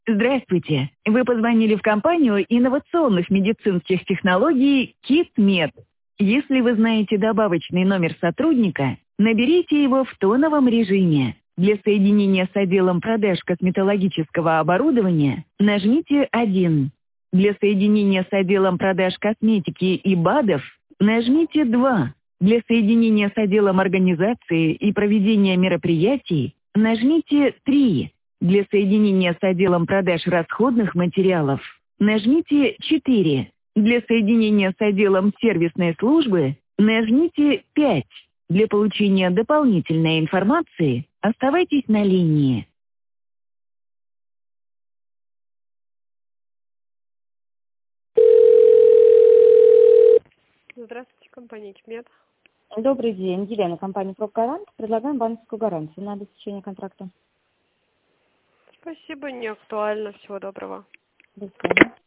Здравствуйте. Вы позвонили в компанию инновационных медицинских технологий KitMed. Если вы знаете добавочный номер сотрудника, наберите его в тоновом режиме. Для соединения с отделом продаж косметологического оборудования нажмите 1. Для соединения с отделом продаж косметики и БАДов нажмите 2. Для соединения с отделом организации и проведения мероприятий нажмите 3. Для соединения с отделом продаж расходных материалов нажмите 4. Для соединения с отделом сервисной службы нажмите 5. Для получения дополнительной информации оставайтесь на линии. Здравствуйте, компания КИТМЕД. Добрый день, Елена, компания «Профгарант». Предлагаем банковскую гарантию на обеспечение контракта. Спасибо, не актуально. Всего доброго. До свидания.